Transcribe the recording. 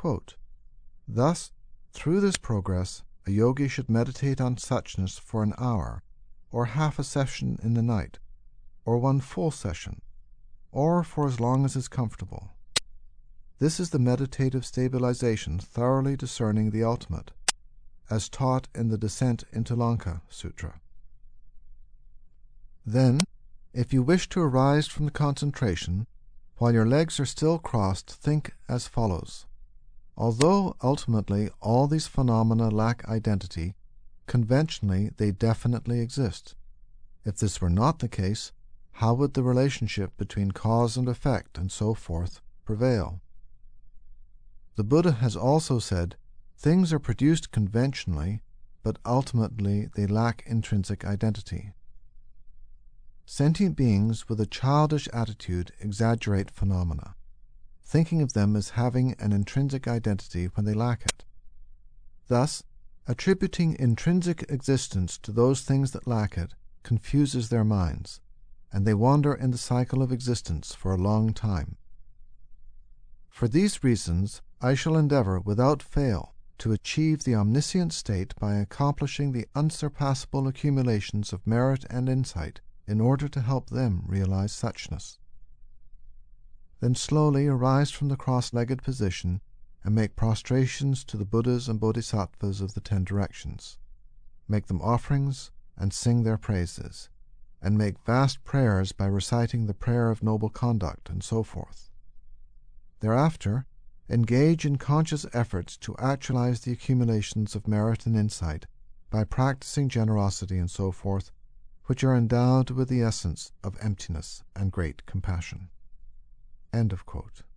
Quote, thus, through this progress, a yogi should meditate on suchness for an hour, or half a session in the night, or one full session, or for as long as is comfortable. This is the meditative stabilization thoroughly discerning the ultimate, as taught in the Descent into Lanka Sutra. Then, if you wish to arise from the concentration, while your legs are still crossed, think as follows. Although ultimately all these phenomena lack identity, conventionally they definitely exist. If this were not the case, how would the relationship between cause and effect and so forth prevail? The Buddha has also said, things are produced conventionally, but ultimately they lack intrinsic identity. Sentient beings with a childish attitude exaggerate phenomena, thinking of them as having an intrinsic identity when they lack it. Thus, attributing intrinsic existence to those things that lack it confuses their minds, and they wander in the cycle of existence for a long time. For these reasons, I shall endeavor without fail to achieve the omniscient state by accomplishing the unsurpassable accumulations of merit and insight in order to help them realize suchness. Then slowly arise from the cross-legged position and make prostrations to the Buddhas and Bodhisattvas of the 10 directions. Make them offerings and sing their praises, and make vast prayers by reciting the prayer of noble conduct and so forth. Thereafter, engage in conscious efforts to actualize the accumulations of merit and insight by practicing generosity and so forth, which are endowed with the essence of emptiness and great compassion. End of quote.